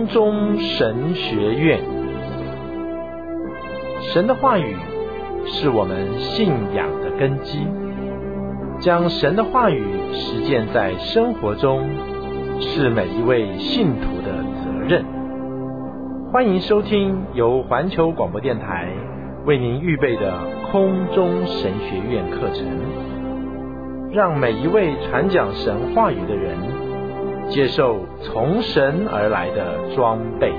中神学院。神的话语是我们信仰的根基，将神的话语实践在生活中，是每一位信徒的责任。欢迎收听由环球广播电台为您预备的空中神学院课程，让每一位传讲神话语的人接受从神而来的装备。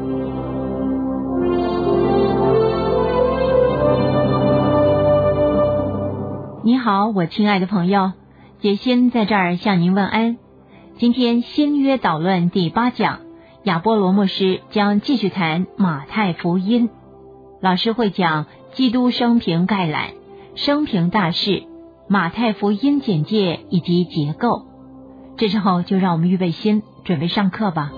你好，我亲爱的朋友，杰心在这儿向您问安。今天新约导论第8讲，亚波罗牧师将继续谈马太福音。老师会讲基督生平概览、生平大事、马太福音简介以及结构。这时候就让我们预备心，准备上课吧。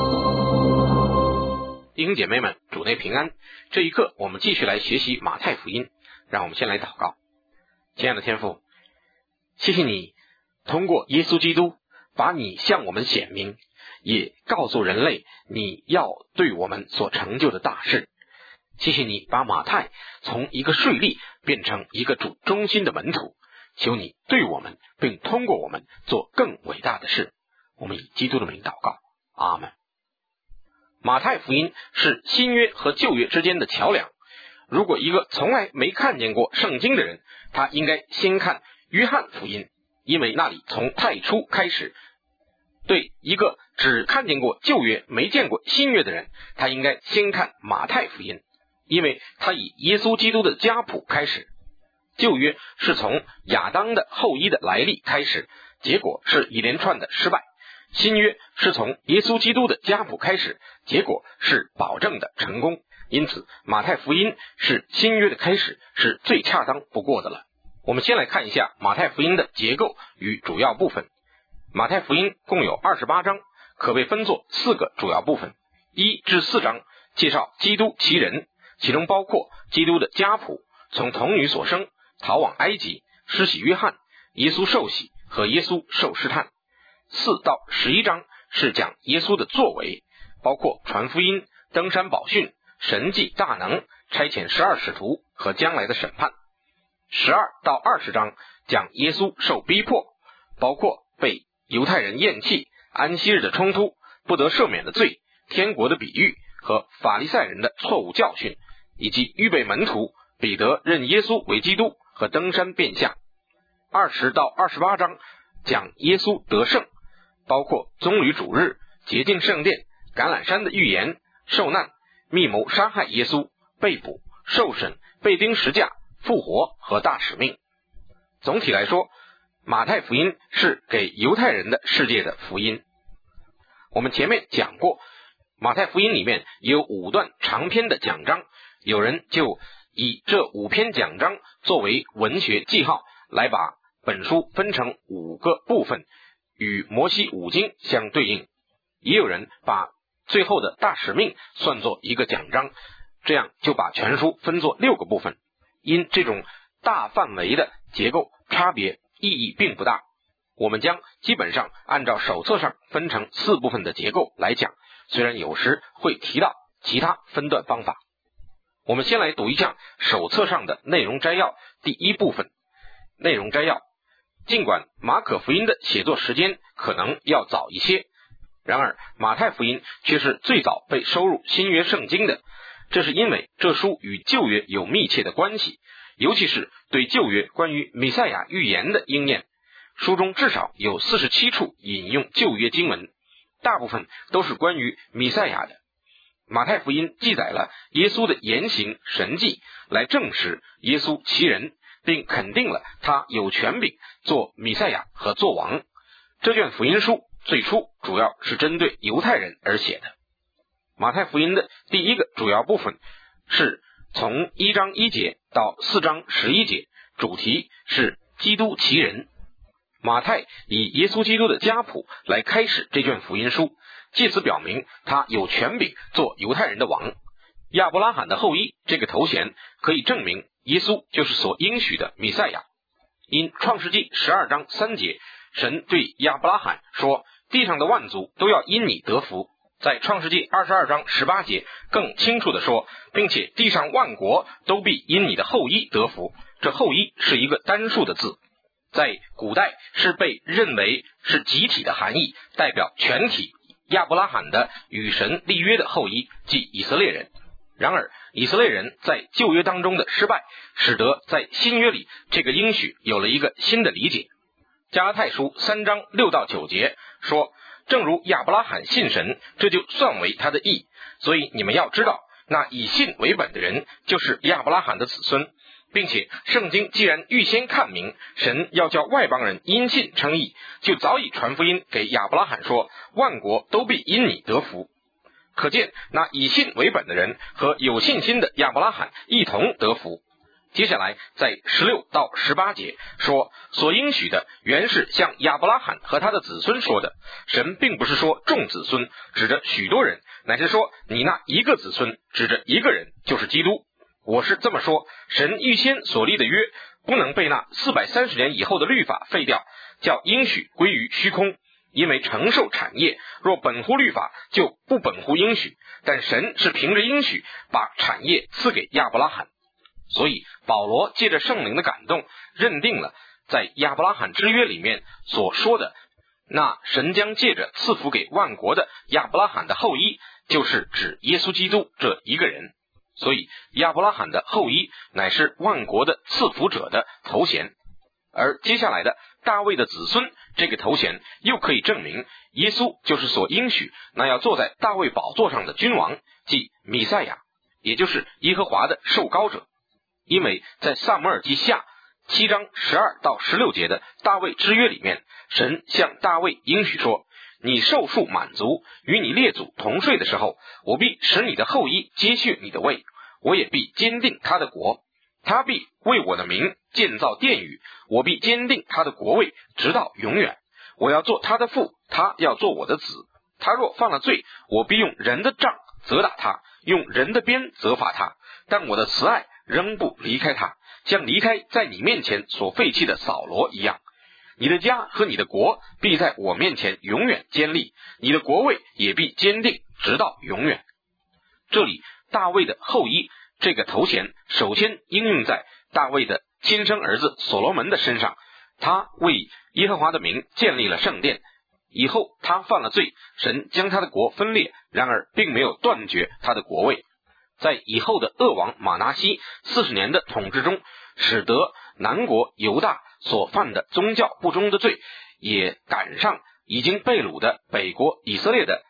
弟兄姐妹们，主内平安。这一课我们继续来学习马太福音，让我们先来祷告。亲爱的天父，谢谢你通过耶稣基督把你向我们显明，也告诉人类你要对我们所成就的大事。谢谢你把马太从一个税吏变成一个主忠心的门徒，求你对我们并通过我们做更伟大的事。我们以基督的名祷告，阿们。马太福音是新约和旧约之间的桥梁。如果一个从来没看见过圣经的人，他应该先看约翰福音，因为那里从太初开始。对一个只看见过旧约没见过新约的人，他应该先看马太福音，因为他以耶稣基督的家谱开始。旧约是从亚当的后裔的来历开始，结果是一连串的失败。新约是从耶稣基督的家谱开始，结果是保证的成功。因此马太福音是新约的开始，是最恰当不过的了。我们先来看一下马太福音的结构与主要部分。马太福音共有28章，可被分作4个主要部分。1至4章介绍基督其人，其中包括基督的家谱，从童女所生、逃往埃及、施洗约翰、耶稣受洗和耶稣受试探。4到11章是讲耶稣的作为，包括传福音、登山宝训、神迹大能、差遣12使徒和将来的审判。12到20章讲耶稣受逼迫，包括被犹太人厌弃、安息日的冲突、不得赦免的罪、天国的比喻和法利赛人的错误教训，以及预备门徒彼得认耶稣为基督和登山变相。20到28章讲耶稣得胜，包括棕榈主日、洁净圣殿、橄榄山的预言、受难、密谋杀害耶稣、被捕、受审、被钉十架、复活和大使命。总体来说，马太福音是给犹太人的世界的福音。我们前面讲过，马太福音里面有5段长篇的讲章，有人就以这5篇讲章作为文学记号，来把本书分成5个部分，与摩西5经相对应。也有人把最后的大使命算作一个讲章，这样就把全书分作6个部分。因这种大范围的结构差别意义并不大，我们将基本上按照手册上分成4部分的结构来讲，虽然有时会提到其他分段方法。我们先来读一下手册上的内容摘要。第1部分，内容摘要。尽管马可福音的写作时间可能要早一些，然而马太福音却是最早被收入新约圣经的，这是因为这书与旧约有密切的关系，尤其是对旧约关于弥赛亚预言的应验。书中至少有47处引用旧约经文，大部分都是关于弥赛亚的。马太福音记载了耶稣的言行神迹，来证实耶稣其人，并肯定了他有权柄做弥赛亚和做王。这卷福音书最初主要是针对犹太人而写的。马太福音的第1个主要部分是从1章1节到4章11节，主题是基督其人。马太以耶稣基督的家谱来开始这卷福音书，借此表明他有权柄做犹太人的王。亚伯拉罕的后裔这个头衔可以证明耶稣就是所应许的弥赛亚。因创世纪12章3节，神对亚伯拉罕说，地上的万族都要因你得福。 在创世纪22章18节更清楚地说，并且地上万国都必因你的后裔得福。这后裔是一个单数的字，在古代是被认为是集体的含义，代表全体亚伯拉罕的与神立约的后裔，即以色列人。然而以色列人在旧约当中的失败，使得在新约里这个应许有了一个新的理解。加拉太书3章6到9节说，正如亚伯拉罕信神，这就算为他的义。所以你们要知道，那以信为本的人就是亚伯拉罕的子孙，并且圣经既然预先看明神要叫外邦人因信称义，就早已传福音给亚伯拉罕说，万国都必因你得福。可见那以信为本的人和有信心的亚伯拉罕一同得福。接下来在16到18节说，所应许的原是向亚伯拉罕和他的子孙说的。神并不是说众子孙，指着许多人，乃是说你那一个子孙，指着一个人，就是基督。我是这么说，神预先所立的约不能被那430年以后的律法废掉，叫应许归于虚空。因为承受产业若本乎律法，就不本乎应许，但神是凭着应许把产业赐给亚伯拉罕。所以保罗借着圣灵的感动，认定了在亚伯拉罕之约里面所说的那神将借着赐福给万国的亚伯拉罕的后裔，就是指耶稣基督这一个人。所以亚伯拉罕的后裔乃是万国的赐福者的头衔。而接下来的大卫的子孙这个头衔又可以证明耶稣就是所应许那要坐在大卫宝座上的君王，即弥赛亚，也就是耶和华的受膏者。因为在撒母耳记下7章12到16节的大卫之约里面，神向大卫应许说，你寿数满足，与你列祖同睡的时候，我必使你的后裔接续你的位，我也必坚定他的国，他必为我的名建造殿宇，我必坚定他的国位直到永远。我要做他的父，他要做我的子。他若犯了罪，我必用人的杖责打他，用人的鞭责罚他，但我的慈爱仍不离开他，像离开在你面前所废弃的扫罗一样。你的家和你的国必在我面前永远坚立，你的国位也必坚定直到永远。这里大卫的后裔这个头衔首先应用在大卫的亲生儿子所罗门的身上，他为耶和华的名建立了圣殿。以后他犯了罪，神将他的国分裂，然而并没有断绝他的国位。在以后的恶王马拿西40年的统治中，使得南国犹大所犯的宗教不忠的罪也赶上已经被掳的北国以色列的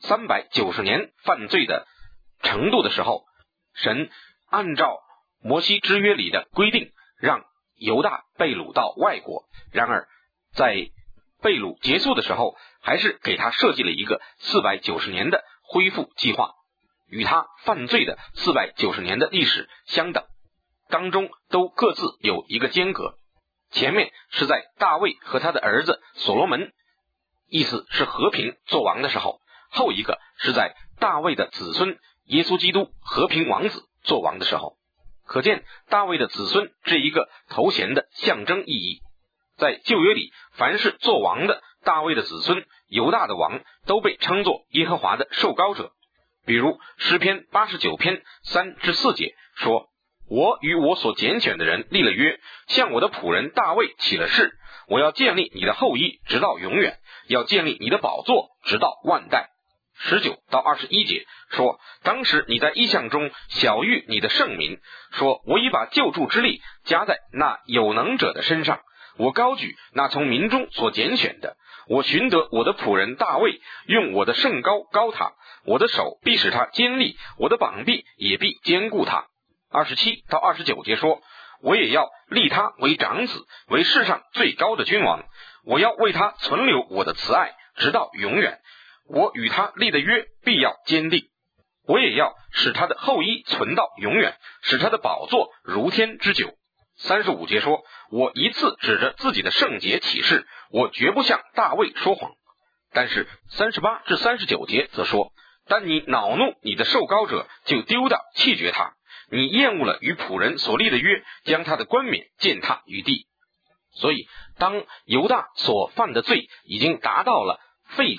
390年犯罪的程度的时候，神按照摩西之约里的规定，让犹大被掳到外国。然而在被掳结束的时候，还是给他设计了一个490年的恢复计划，与他犯罪的490年的历史相等，当中都各自有一个间隔。前面是在大卫和他的儿子所罗门，意思是和平做王的时候，后一个是在大卫的子孙耶稣基督和平王子做王的时候。可见大卫的子孙这一个头衔的象征意义。在旧约里，凡是做王的大卫的子孙，犹大的王，都被称作耶和华的受膏者。比如诗篇89篇3至4节说，我与我所拣选的人立了约，向我的仆人大卫起了誓，我要建立你的后裔直到永远，要建立你的宝座直到万代。19到21节说，当时你在异象中晓谕你的圣民，说我已把救助之力加在那有能者的身上，我高举那从民中所拣选的，我寻得我的仆人大卫，用我的圣膏膏他，我的手必使他坚立，我的膀臂也必坚固他。27到29节说，我也要立他为长子，为世上最高的君王，我要为他存留我的慈爱直到永远，我与他立的约必要坚定，我也要使他的后裔存到永远，使他的宝座如天之久。35节说，我一次指着自己的圣洁起誓，我绝不向大卫说谎。但是38至39节则说，但你恼怒你的受膏者，就丢掉弃绝他，你厌恶了与仆人所立的约，将他的冠冕践踏于地。所以当犹大所犯的罪已经达到了废弃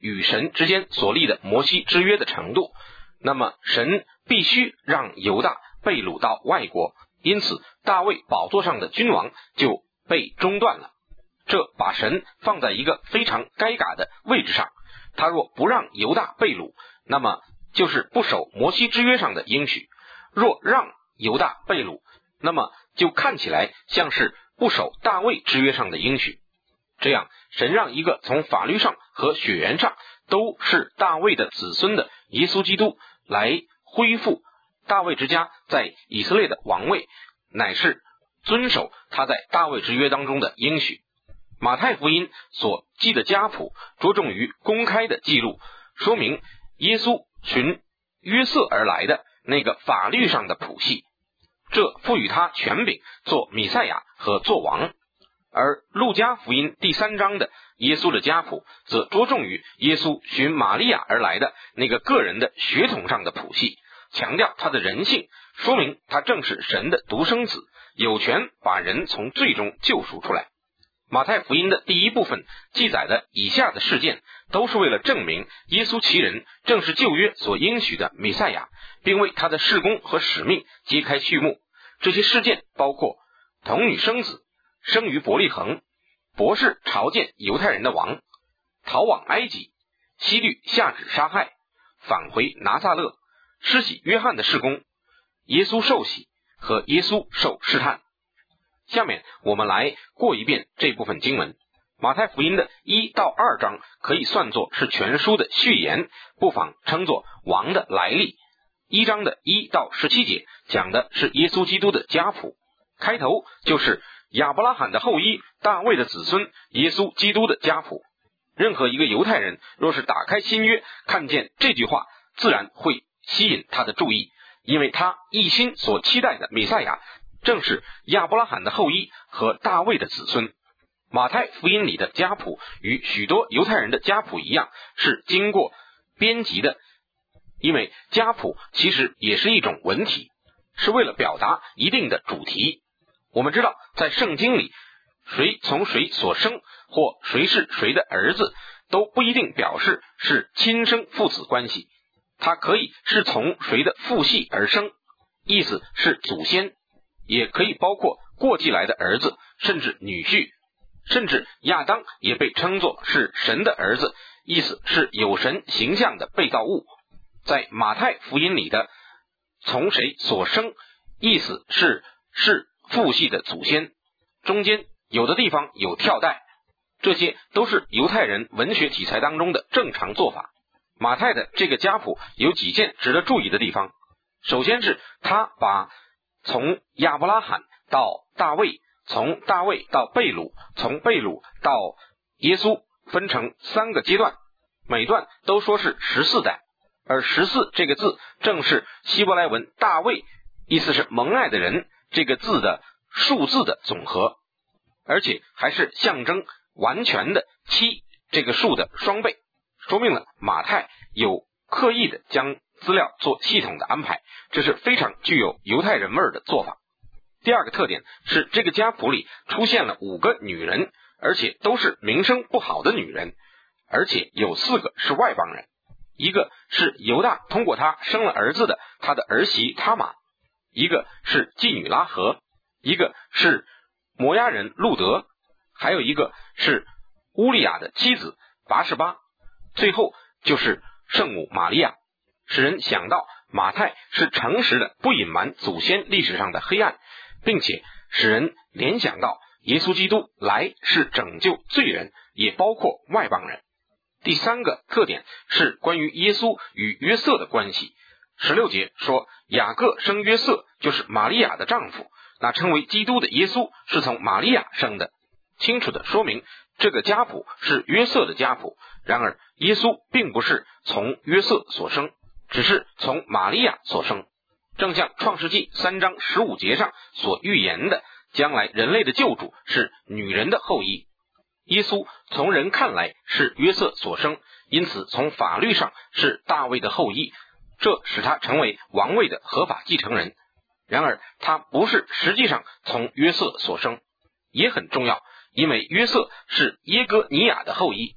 与神之间所立的摩西之约的程度，那么神必须让犹大被掳到外国，因此大卫宝座上的君王就被中断了。这把神放在一个非常该嘎的位置上，他若不让犹大被掳，那么就是不守摩西之约上的应许；若让犹大被掳，那么就看起来像是不守大卫之约上的应许。这样，神让一个从法律上和血缘上都是大卫的子孙的耶稣基督来恢复大卫之家在以色列的王位，乃是遵守他在大卫之约当中的应许。马太福音所记的家谱着重于公开的记录，说明耶稣循约瑟而来的那个法律上的谱系，这赋予他权柄做弥赛亚和做王。而路加福音第3章的耶稣的家谱则着重于耶稣循玛利亚而来的那个个人的血统上的谱系，强调他的人性，说明他正是神的独生子，有权把人从罪中救赎出来。马太福音的第1部分记载的以下的事件，都是为了证明耶稣其人正是旧约所应许的弥赛亚，并为他的事工和使命揭开序幕。这些事件包括童女生子，生于伯利恒，博士朝见犹太人的王，逃往埃及，希律下旨杀害，返回拿撒勒，施洗约翰的事工，耶稣受洗和耶稣受试探。下面我们来过一遍这部分经文。马太福音的1到2章可以算作是全书的序言，不妨称作王的来历。1章的1到17节讲的是耶稣基督的家谱，开头就是亚伯拉罕的后裔，大卫的子孙，耶稣基督的家谱。任何一个犹太人若是打开新约，看见这句话，自然会吸引他的注意，因为他一心所期待的弥赛亚正是亚伯拉罕的后裔和大卫的子孙。马太福音里的家谱与许多犹太人的家谱一样，是经过编辑的，因为家谱其实也是一种文体，是为了表达一定的主题。我们知道在圣经里，谁从谁所生或谁是谁的儿子，都不一定表示是亲生父子关系，他可以是从谁的父系而生，意思是祖先，也可以包括过继来的儿子，甚至女婿，甚至亚当也被称作是神的儿子，意思是有神形象的被造物。在马太福音里的从谁所生，意思是父系的祖先，中间有的地方有跳带，这些都是犹太人文学题材当中的正常做法。马太的这个家谱有几件值得注意的地方。首先是他把从亚伯拉罕到大卫，从大卫到被掳，从被掳到耶稣分成3个阶段，每段都说是14代，而14这个字正是希伯来文大卫，意思是蒙爱的人这个字的数字的总和，而且还是象征完全的7这个数的双倍，说明了马太有刻意的将资料做系统的安排，这是非常具有犹太人味的做法。第二个特点是这个家谱里出现了5个女人，而且都是名声不好的女人，而且有4个是外邦人，一个是犹大通过他生了儿子的他的儿媳他玛，一个是妓女拉合，一个是摩押人路德，还有一个是乌利亚的妻子拔示巴，最后就是圣母玛利亚，使人想到马太是诚实的不隐瞒祖先历史上的黑暗，并且使人联想到耶稣基督来是拯救罪人，也包括外邦人。第3个特点是关于耶稣与约瑟的关系。16节说雅各生约瑟，就是玛利亚的丈夫，那称为基督的耶稣是从玛利亚生的，清楚的说明这个家谱是约瑟的家谱。然而耶稣并不是从约瑟所生，只是从玛利亚所生，正像创世纪3章15节上所预言的，将来人类的救主是女人的后裔。耶稣从人看来是约瑟所生，因此从法律上是大卫的后裔，这使他成为王位的合法继承人。然而他不是实际上从约瑟所生，也很重要，因为约瑟是耶哥尼亚的后裔。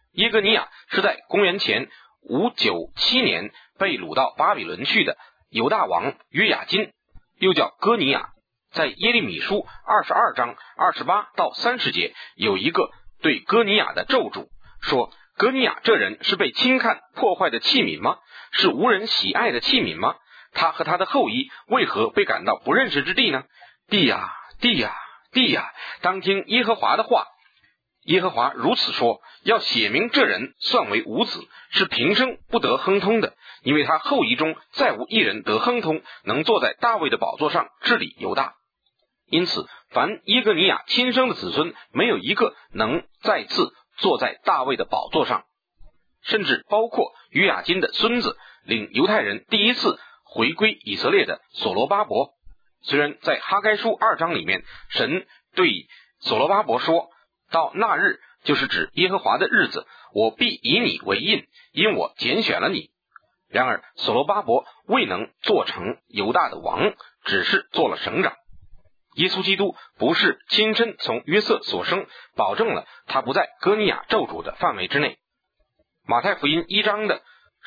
耶哥尼亚是在公元前597年被掳到巴比伦去的犹大王约雅斤，又叫哥尼亚。在耶利米书22章28到30节有一个对哥尼亚的咒诅，说哥尼亚这人是被轻看破坏的器皿吗？是无人喜爱的器皿吗？他和他的后裔为何被赶到不认识之地呢？地呀，地呀，地呀，当听耶和华的话。耶和华如此说，要写明这人算为无子，是平生不得亨通的，因为他后裔中再无一人得亨通，能坐在大卫的宝座上治理犹大。因此凡耶哥尼亚亲生的子孙，没有一个能再次坐在大卫的宝座上，甚至包括约雅斤的孙子，领犹太人第一次回归以色列的所罗巴伯。虽然在哈该书2章里面，神对所罗巴伯说，到那日，就是指耶和华的日子，我必以你为印，因我拣选了你。然而所罗巴伯未能做成犹大的王，只是做了省长。耶稣基督不是亲身从约瑟所生，保证了他不在哥尼亚咒诅的范围之内。马太福音1章的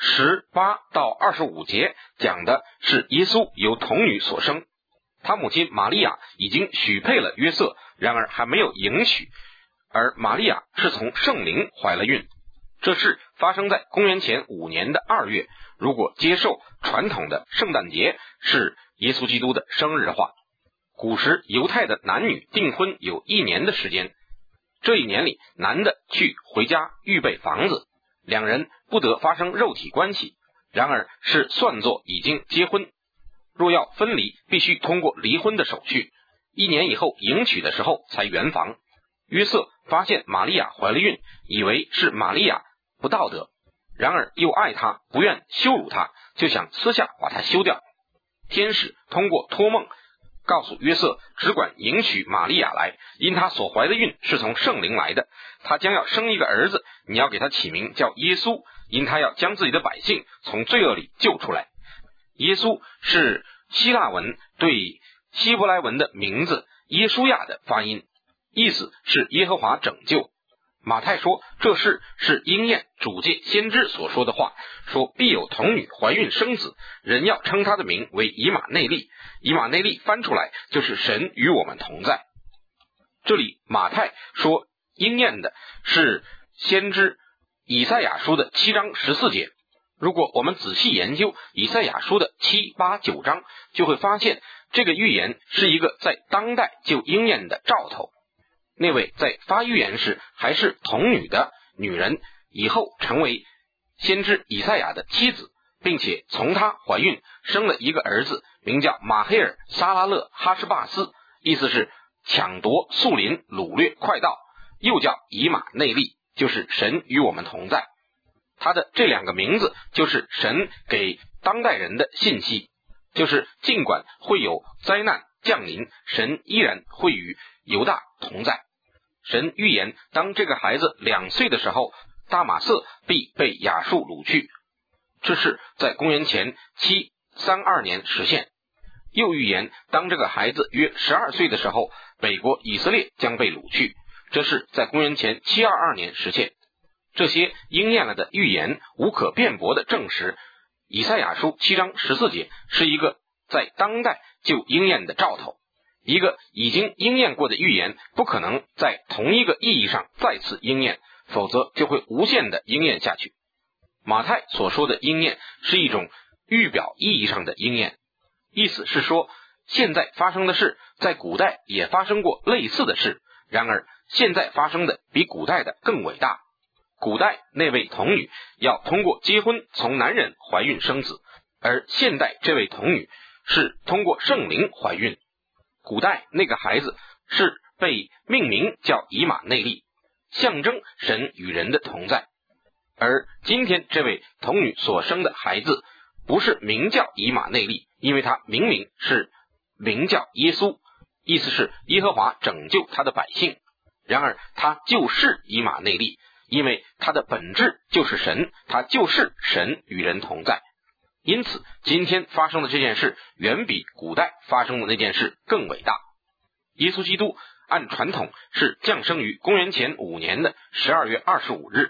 18到25节讲的是耶稣由童女所生，他母亲玛利亚已经许配了约瑟，然而还没有迎娶，而玛利亚是从圣灵怀了孕。这事发生在公元前5年的2月，如果接受传统的圣诞节是耶稣基督的生日的话。古时犹太的男女订婚有1年的时间，这一年里男的去回家预备房子，两人不得发生肉体关系，然而是算作已经结婚。若要分离，必须通过离婚的手续，1年以后迎娶的时候才圆房。约瑟发现玛利亚怀了孕，以为是玛利亚不道德，然而又爱她，不愿羞辱她，就想私下把她休掉。天使通过托梦告诉约瑟，只管迎娶玛利亚来，因他所怀的孕是从圣灵来的，他将要生一个儿子，你要给他起名叫耶稣，因他要将自己的百姓从罪恶里救出来。耶稣是希腊文对希伯来文的名字耶稣亚的发音，意思是耶和华拯救。马太说这事是应验主借先知所说的话，说必有童女怀孕生子，人要称他的名为以马内利。以马内利翻出来就是神与我们同在。这里马太说应验的是先知以赛亚书的7章14节。如果我们仔细研究以赛亚书的7、8、9章，就会发现这个预言是一个在当代就应验的兆头。那位在发预言时还是童女的女人，以后成为先知以赛亚的妻子，并且从她怀孕生了一个儿子，名叫马黑尔沙拉勒哈什巴斯，意思是抢夺树林，掳掠快道，又叫以马内利，就是神与我们同在。他的这2个名字就是神给当代人的信息，就是尽管会有灾难降临，神依然会与犹大同在。神预言当这个孩子2岁的时候，大马色必被亚述掳去，这是在公元前732年实现。又预言当这个孩子约12岁的时候，北国以色列将被掳去，这是在公元前722年实现。这些应验了的预言无可辩驳的证实，以赛亚书7章14节是一个在当代就应验的兆头。一个已经应验过的预言不可能在同一个意义上再次应验，否则就会无限的应验下去。马太所说的应验是一种预表意义上的应验，意思是说现在发生的事在古代也发生过类似的事，然而现在发生的比古代的更伟大。古代那位童女要通过结婚从男人怀孕生子，而现代这位童女是通过圣灵怀孕。古代那个孩子是被命名叫以马内利，象征神与人的同在，而今天这位童女所生的孩子不是名叫以马内利，因为他明明是名叫耶稣，意思是耶和华拯救他的百姓。然而他就是以马内利，因为他的本质就是神，他就是神与人同在。因此今天发生的这件事远比古代发生的那件事更伟大。耶稣基督按传统是降生于公元前5年的12月25日，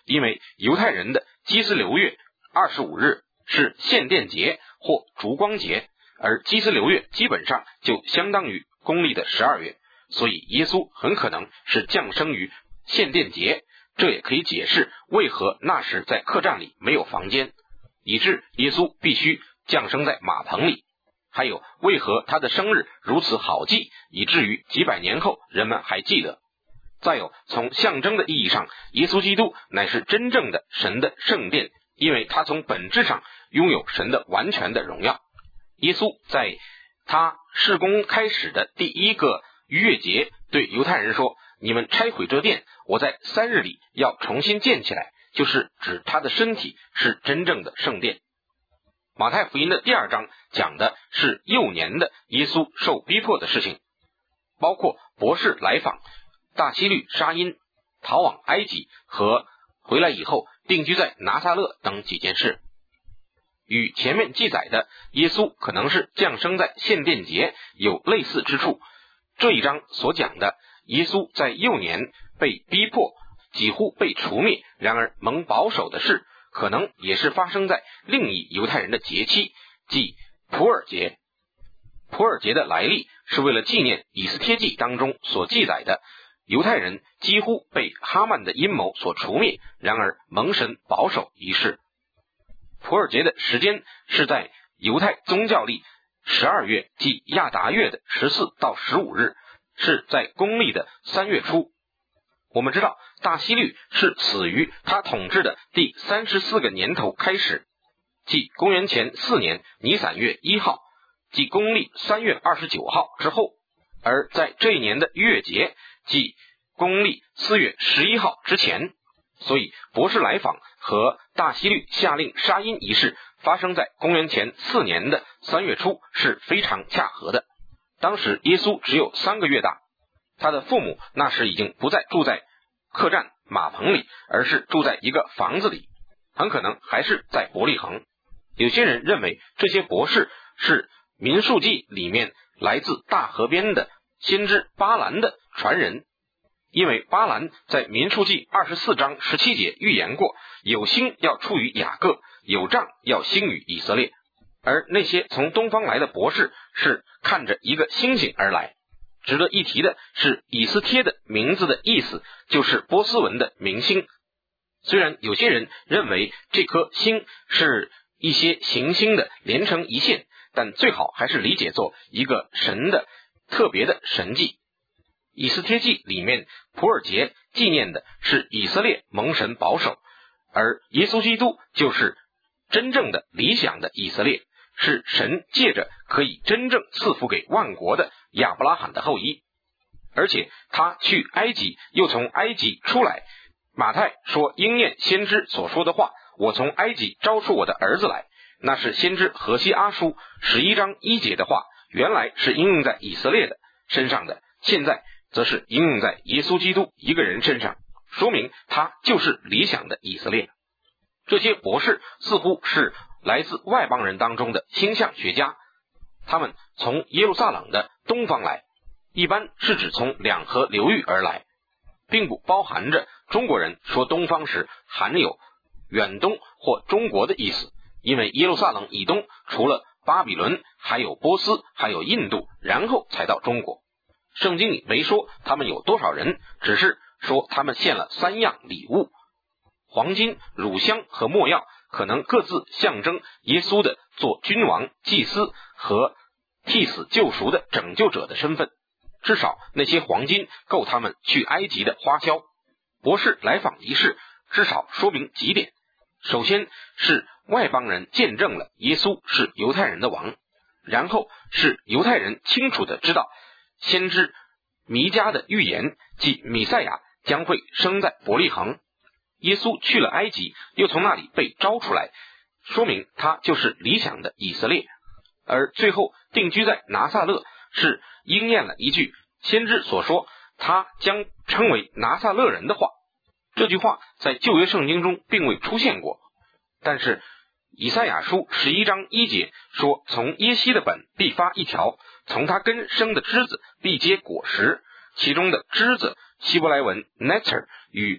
因为犹太人的基斯流月25日是献殿节或烛光节，而基斯流月基本上就相当于公历的12月，所以耶稣很可能是降生于献殿节。这也可以解释为何那时在客栈里没有房间，以致耶稣必须降生在马棚里，还有为何他的生日如此好记，以至于几百年后人们还记得。再有，从象征的意义上，耶稣基督乃是真正的神的圣殿，因为他从本质上拥有神的完全的荣耀。耶稣在他事工开始的第一个逾越节对犹太人说，你们拆毁这殿，我在3日里要重新建起来，就是指他的身体是真正的圣殿。马太福音的第2章讲的是幼年的耶稣受逼迫的事情，包括博士来访、大希律杀因、逃往埃及和回来以后定居在拿撒勒等几件事。与前面记载的耶稣可能是降生在献殿节有类似之处。这一章所讲的耶稣在幼年被逼迫，几乎被除灭，然而蒙保守的事，可能也是发生在另一犹太人的节期，即普尔节。普尔节的来历是为了纪念以斯帖记当中所记载的犹太人几乎被哈曼的阴谋所除灭，然而蒙神保守一事。普尔节的时间是在犹太宗教历12月，即亚达月的14到15日，是在公历的3月初。我们知道大希律是死于他统治的第34个年头开始，即公元前4年尼散月1号，即公历3月29号之后。而在这一年的月节，即公历4月11号之前，所以博士来访和大希律下令杀因一事发生在公元前4年的3月初是非常恰合的。当时耶稣只有3个月大，他的父母那时已经不再住在客栈马棚里，而是住在一个房子里，很可能还是在伯利恒。有些人认为这些博士是民数记里面来自大河边的先知巴兰的传人，因为巴兰在民数记24章17节预言过，有星要出于雅各，有杖要兴于以色列。而那些从东方来的博士是看着一个星星而来。值得一提的是，以斯帖的名字的意思就是波斯文的明星。虽然有些人认为这颗星是一些行星的连成一线，但最好还是理解作一个神的特别的神迹。以斯帖记里面普尔节纪念的是以色列蒙神保守，而耶稣基督就是真正的理想的以色列，是神借着可以真正赐福给万国的亚伯拉罕的后裔。而且他去埃及又从埃及出来，马太说应验先知所说的话，我从埃及招出我的儿子来，那是先知何西阿书11章1节的话，原来是应用在以色列的身上的，现在则是应用在耶稣基督一个人身上，说明他就是理想的以色列。这些博士似乎是来自外邦人当中的星象学家，他们从耶路撒冷的东方来，一般是指从两河流域而来，并不包含着中国人说东方时含有远东或中国的意思，因为耶路撒冷以东除了巴比伦还有波斯还有印度，然后才到中国。圣经里没说他们有多少人，只是说他们献了3样礼物，黄金、乳香和没药，可能各自象征耶稣的做君王、祭司和替死救赎的拯救者的身份，至少那些黄金够他们去埃及的花销。博士来访一事至少说明几点，首先是外邦人见证了耶稣是犹太人的王，然后是犹太人清楚的知道先知弥迦的预言，即弥赛亚将会生在伯利恒。耶稣去了埃及，又从那里被招出来，说明他就是理想的以色列。而最后定居在拿撒勒，是应验了一句先知所说他将称为拿撒勒人的话。这句话在旧约圣经中并未出现过，但是以赛亚书11章1节说，从耶西的本必发一条，从他根生的枝子必结果实。其中的枝子希伯来文 netter 与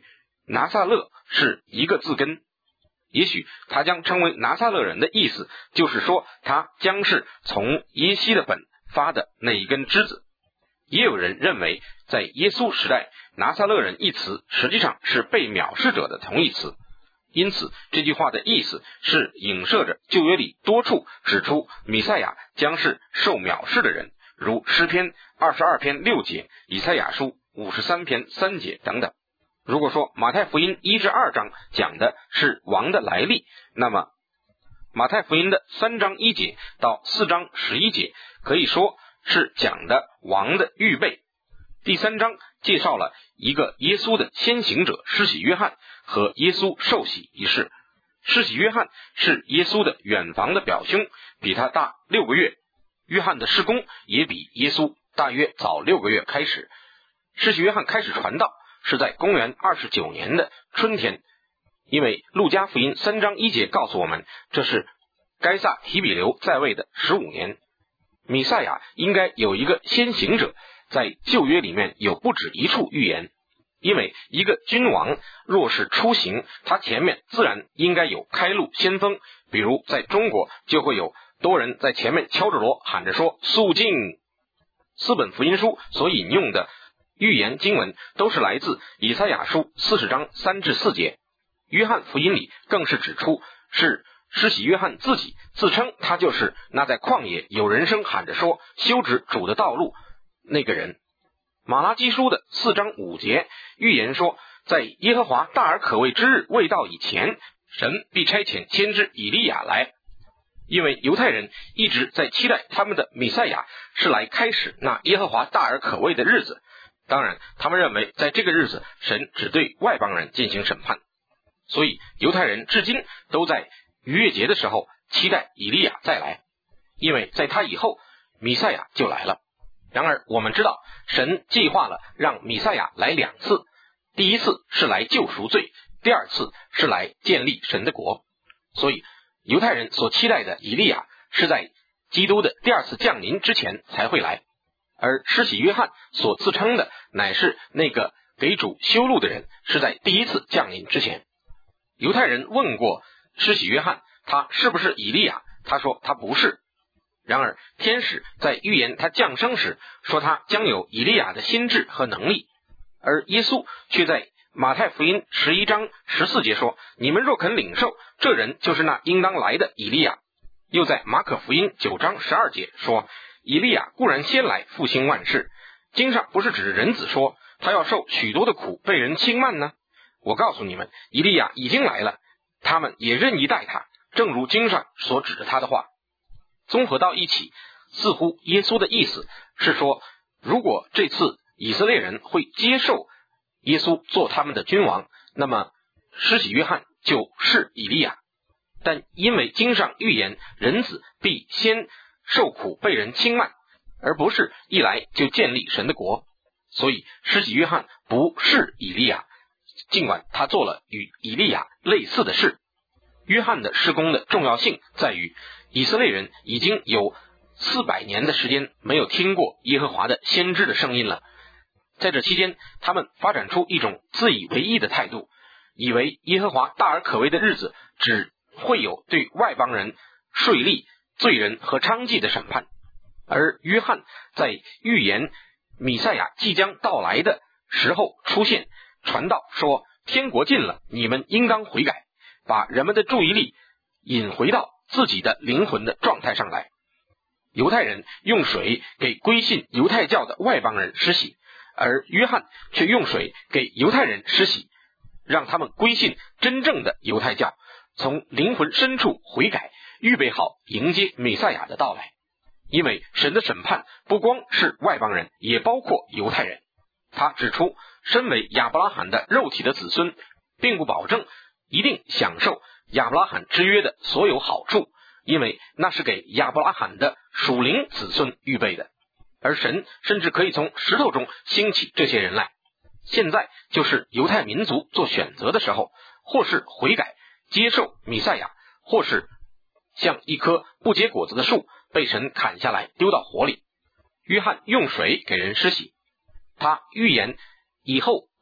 拿撒勒是一个字根，也许他将称为拿撒勒人的意思就是说他将是从耶西的本发的那一根枝子。也有人认为在耶稣时代，拿撒勒人一词实际上是被藐视者的同义词，因此这句话的意思是影射着旧约里多处指出弥赛亚将是受藐视的人，如诗篇22篇6节、以赛亚书53篇3节等等。如果说马太福音1至2章讲的是王的来历，那么马太福音的3章1节到4章11节可以说是讲的王的预备。第3章介绍了一个耶稣的先行者施洗约翰和耶稣受洗一事。施洗约翰是耶稣的远房的表兄，比他大6个月，约翰的事工也比耶稣大约早6个月开始。施洗约翰开始传道是在公元29年的春天，因为路加福音3章1节告诉我们，这是该撒提比留在位的15年。弥赛亚应该有一个先行者，在旧约里面有不止一处预言，因为一个君王若是出行，他前面自然应该有开路先锋，比如在中国就会有多人在前面敲着锣喊着说肃静。4本福音书所引用的预言经文都是来自以赛亚书40章3至4节，约翰福音里更是指出是施洗约翰自己自称他就是那在旷野有人声喊着说修直主的道路那个人。马拉基书的4章5节预言说，在耶和华大而可畏之日未到以前，神必差遣先知以利亚来。因为犹太人一直在期待他们的弥赛亚是来开始那耶和华大而可畏的日子，当然他们认为在这个日子神只对外邦人进行审判，所以犹太人至今都在逾越节的时候期待以利亚再来，因为在他以后弥赛亚就来了。然而我们知道神计划了让弥赛亚来2次，第一次是来救赎罪，第2次是来建立神的国。所以犹太人所期待的以利亚是在基督的第2次降临之前才会来，而施洗约翰所自称的乃是那个给主修路的人，是在第1次降临之前。犹太人问过施洗约翰他是不是以利亚，他说他不是。然而天使在预言他降生时说他将有以利亚的心智和能力，而耶稣却在马太福音11章14节说，你们若肯领受，这人就是那应当来的以利亚。又在马可福音9章12节说，以利亚固然先来复兴万事，经上不是指人子说他要受许多的苦被人轻慢呢？我告诉你们，以利亚已经来了，他们也任意待他，正如经上所指着他的话。综合到一起，似乎耶稣的意思是说，如果这次以色列人会接受耶稣做他们的君王，那么施洗约翰就是以利亚。但因为经上预言人子必先受苦被人轻慢，而不是一来就建立神的国，所以施洗约翰不是以利亚，尽管他做了与以利亚类似的事。约翰的事工的重要性在于，以色列人已经有400年的时间没有听过耶和华的先知的声音了。在这期间，他们发展出一种自以为意的态度，以为耶和华大而可畏的日子只会有对外邦人、税吏、罪人和娼妓的审判。而约翰在预言弥赛亚即将到来的时候出现，传道说天国近了，你们应当悔改，把人们的注意力引回到自己的灵魂的状态上来。犹太人用水给归信犹太教的外邦人施洗，而约翰却用水给犹太人施洗，让他们归信真正的犹太教，从灵魂深处悔改，预备好迎接弥赛亚的到来。因为神的审判不光是外邦人，也包括犹太人。他指出，身为亚伯拉罕的肉体的子孙，并不保证一定享受亚伯拉罕之约的所有好处，因为那是给亚伯拉罕的属灵子孙预备的，而神甚至可以从石头中兴起这些人来。现在就是犹太民族做选择的时候，或是悔改接受弥赛亚，或是像一棵不结果子的树被神砍下来丢到火里。约翰用水给人施洗，他预言以后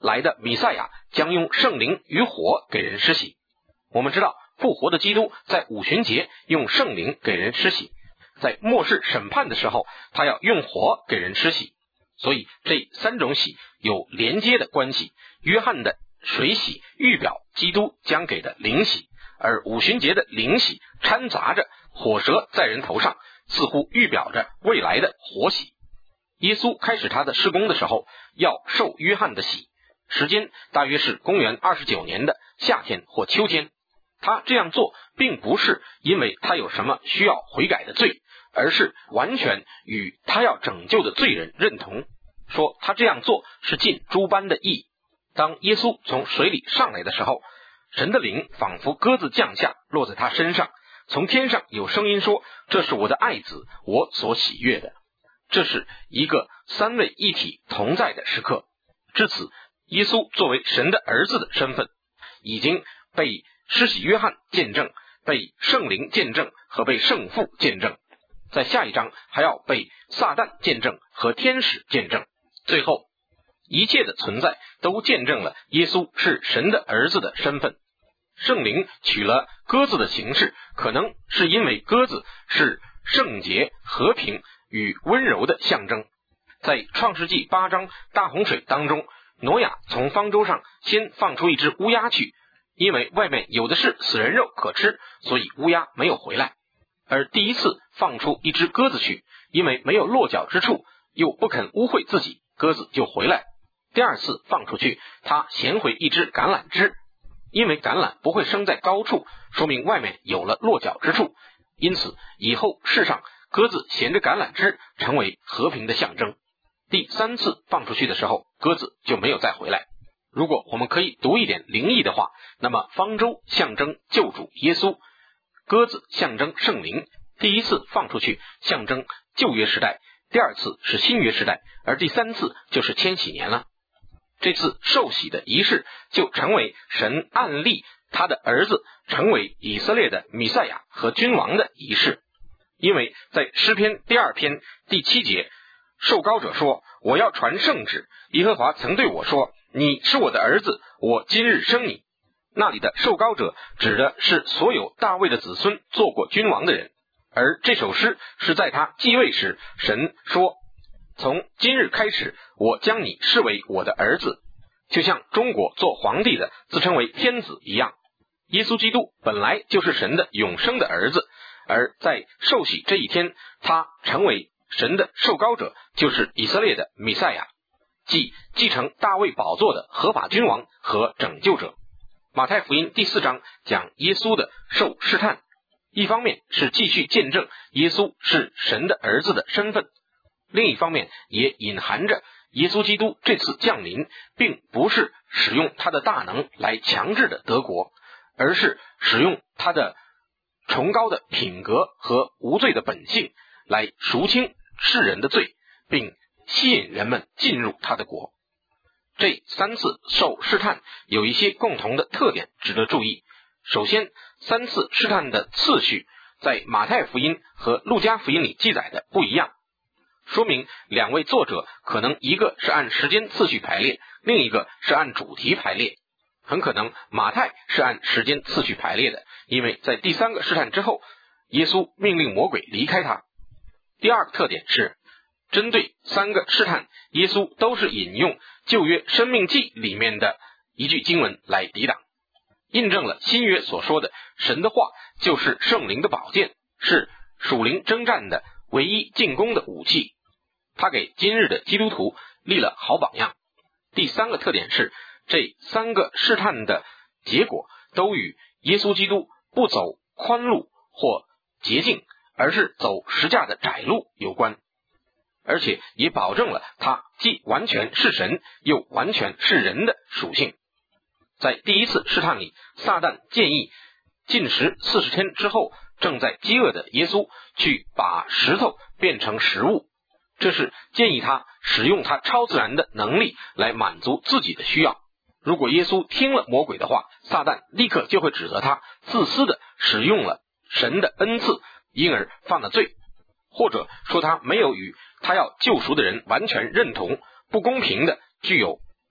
来的弥赛亚将用圣灵与火给人施洗。我们知道复活的基督在五旬节用圣灵给人施洗，在末世审判的时候他要用火给人施洗，所以这三种洗有连接的关系。约翰的水洗预表基督将给的灵洗，而五旬节的灵洗掺杂着火蛇在人头上，似乎预表着未来的火洗。耶稣开始他的事工的时候要受约翰的洗，时间大约是公元29年的夏天或秋天。他这样做并不是因为他有什么需要悔改的罪，而是完全与他要拯救的罪人认同，说他这样做是尽诸般的义。当耶稣从水里上来的时候，神的灵仿佛鸽子降下，落在他身上，从天上有声音说，这是我的爱子，我所喜悦的。这是一个三位一体同在的时刻。至此，耶稣作为神的儿子的身份已经被施洗约翰见证，被圣灵见证和被圣父见证，在下一章还要被撒旦见证和天使见证。最后一切的存在都见证了耶稣是神的儿子的身份。圣灵取了鸽子的形式，可能是因为鸽子是圣洁、和平与温柔的象征。在创世纪8章大洪水当中，挪亚从方舟上先放出一只乌鸦去，因为外面有的是死人肉可吃，所以乌鸦没有回来。而第一次放出一只鸽子去，因为没有落脚之处，又不肯污秽自己，鸽子就回来。第二次放出去，他衔回一只橄榄枝，因为橄榄不会生在高处，说明外面有了落脚之处，因此以后世上鸽子衔着橄榄枝成为和平的象征。第三次放出去的时候，鸽子就没有再回来。如果我们可以读一点灵异的话，那么方舟象征救主耶稣，鸽子象征圣灵。第一次放出去象征旧约时代，第二次是新约时代，而第三次就是千禧年了。这次受洗的仪式就成为神按立他的儿子成为以色列的弥赛亚和君王的仪式。因为在诗篇第2篇第7节，受膏者说，我要传圣旨，耶和华曾对我说，你是我的儿子，我今日生你。那里的受膏者指的是所有大卫的子孙做过君王的人，而这首诗是在他继位时，神说，从今日开始，我将你视为我的儿子，就像中国做皇帝的自称为天子一样。耶稣基督本来就是神的永生的儿子，而在受洗这一天，他成为神的受膏者，就是以色列的弥赛亚，即继承大卫宝座的合法君王和拯救者。马太福音第4章讲耶稣的受试探，一方面是继续见证耶稣是神的儿子的身份，另一方面也隐含着耶稣基督这次降临并不是使用他的大能来强制的得国，而是使用他的崇高的品格和无罪的本性来赎清世人的罪，并吸引人们进入他的国。这3次受试探有一些共同的特点值得注意。首先，3次试探的次序在马太福音和路加福音里记载的不一样，说明2位作者可能一个是按时间次序排列，另一个是按主题排列。很可能马太是按时间次序排列的，因为在第3个试探之后，耶稣命令魔鬼离开他。第二个特点是，针对3个试探，耶稣都是引用旧约申命记里面的一句经文来抵挡，印证了新约所说的神的话就是圣灵的宝剑，是属灵征战的唯一进攻的武器。他给今日的基督徒立了好榜样。第3个特点是，这3个试探的结果都与耶稣基督不走宽路或捷径，而是走十架的窄路有关，而且也保证了他既完全是神又完全是人的属性。在第一次试探里，撒旦建议禁食40天之后，正在饥饿的耶稣去把石头变成食物，这是建议他使用他超自然的能力来满足自己的需要。如果耶稣听了魔鬼的话，撒旦立刻就会指责他自私的使用了神的恩赐，因而犯了罪，或者说他没有与他要救赎的人完全认同，不公平的具有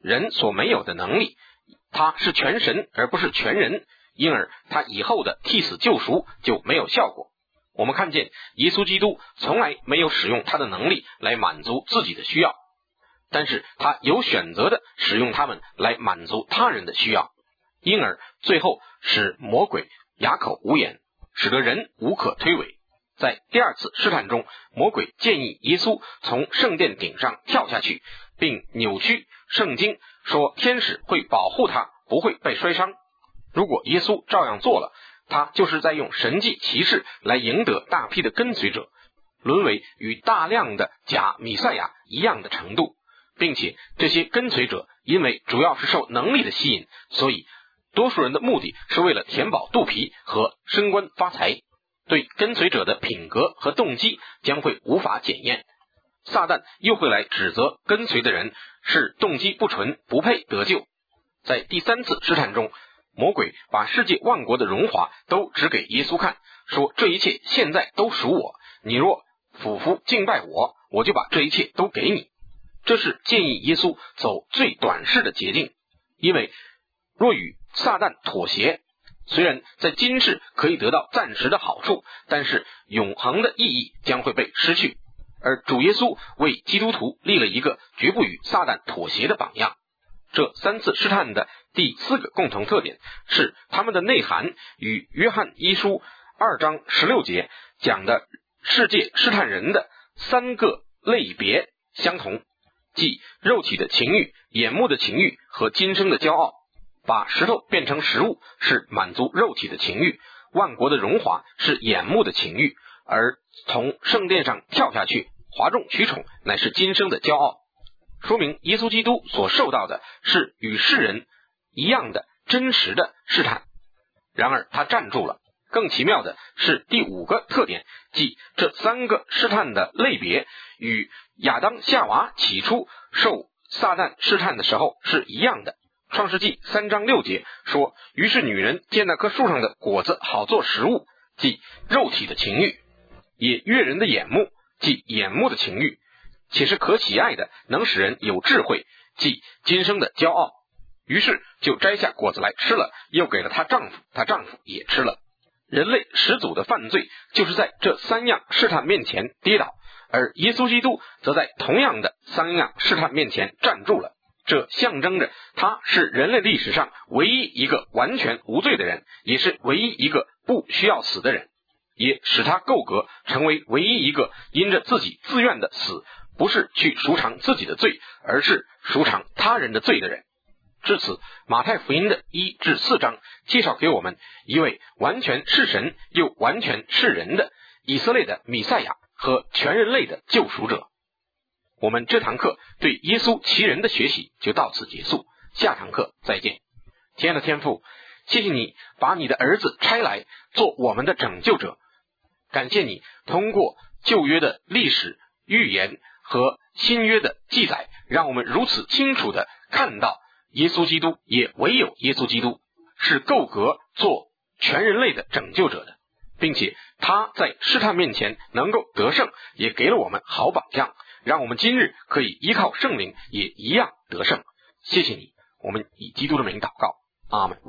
人所没有的能力，他是全神而不是全人，因而他以后的替死救赎就没有效果。我们看见耶稣基督从来没有使用他的能力来满足自己的需要，但是他有选择的使用他们来满足他人的需要，因而最后使魔鬼哑口无言，使得人无可推诿。在第二次试探中，魔鬼建议耶稣从圣殿顶上跳下去，并扭曲圣经，说天使会保护他，不会被摔伤。如果耶稣照样做了，他就是在用神迹奇事来赢得大批的跟随者，沦为与大量的假弥赛亚一样的程度，并且这些跟随者因为主要是受能力的吸引，所以多数人的目的是为了填饱肚皮和升官发财，对跟随者的品格和动机将会无法检验。撒旦又会来指责跟随的人是动机不纯，不配得救。在第三次试探中，魔鬼把世界万国的荣华都指给耶稣看，说这一切现在都属我，你若俯伏敬拜我，我就把这一切都给你。这是建议耶稣走最短视的捷径，因为若与撒旦妥协，虽然在今世可以得到暂时的好处，但是永恒的意义将会被失去。而主耶稣为基督徒立了一个绝不与撒旦妥协的榜样。这三次试探的第四个共同特点是他们的内涵与约翰一书2章16节讲的世界试探人的三个类别相同，即肉体的情欲、眼目的情欲和今生的骄傲。把石头变成食物是满足肉体的情欲，万国的荣华是眼目的情欲，而从圣殿上跳下去哗众取宠乃是今生的骄傲。说明耶稣基督所受到的是与世人一样的真实的试探，然而他站住了。更奇妙的是第五个特点，即这三个试探的类别与亚当夏娃起初受撒旦试探的时候是一样的。创世纪3章6节说，于是女人见那棵树上的果子好做食物，即肉体的情欲，也悦人的眼目，即眼目的情欲，且是可喜爱的，能使人有智慧，即今生的骄傲。于是就摘下果子来吃了，又给了她丈夫，她丈夫也吃了。人类始祖的犯罪就是在这三样试探面前跌倒，而耶稣基督则在同样的三样试探面前站住了。这象征着他是人类历史上唯一一个完全无罪的人，也是唯一一个不需要死的人，也使他够格成为唯一一个因着自己自愿的死，不是去赎偿自己的罪，而是赎偿他人的罪的人。至此，马太福音的1至4章介绍给我们一位完全是神又完全是人的以色列的弥赛亚和全人类的救赎者。我们这堂课对耶稣其人的学习就到此结束，下堂课再见。亲爱的天父，谢谢你把你的儿子差来做我们的拯救者，感谢你通过旧约的历史预言和新约的记载，让我们如此清楚地看到耶稣基督，也唯有耶稣基督是够格做全人类的拯救者的，并且他在试探面前能够得胜，也给了我们好榜样，让我们今日可以依靠圣灵也一样得胜。谢谢你，我们以基督的名祷告，阿们。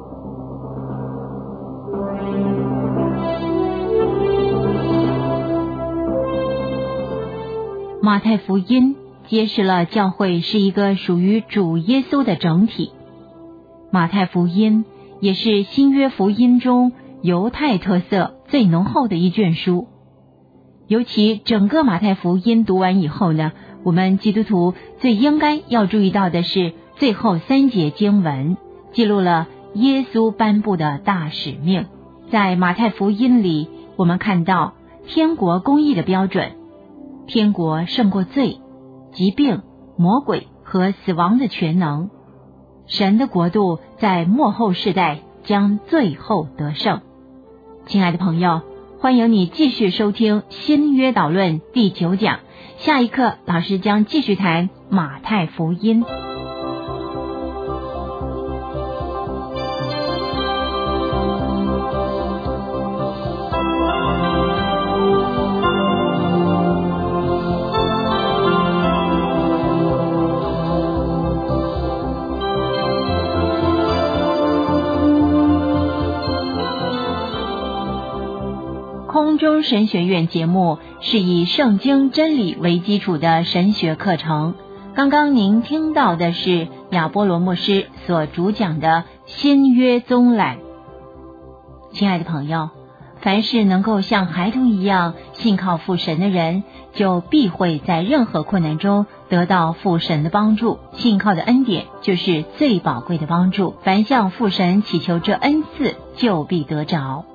马太福音揭示了教会是一个属于主耶稣的整体。马太福音也是新约福音中犹太特色最浓厚的一卷书。尤其整个马太福音读完以后呢，我们基督徒最应该要注意到的是最后3节经文记录了耶稣颁布的大使命。在马太福音里，我们看到天国公义的标准，天国胜过罪、疾病、魔鬼和死亡的全能。神的国度在末后世代将最后得胜。亲爱的朋友，欢迎你继续收听新约导论第9讲，下一课老师将继续谈马太福音。 中神学院节目是以圣经真理为基础的神学课程。刚刚您听到的是亚波罗牧师所主讲的新约宗览。亲爱的朋友，凡是能够像孩童一样信靠父神的人，就必会在任何困难中得到父神的帮助。信靠的恩典就是最宝贵的帮助，凡向父神祈求这恩赐，就必得着。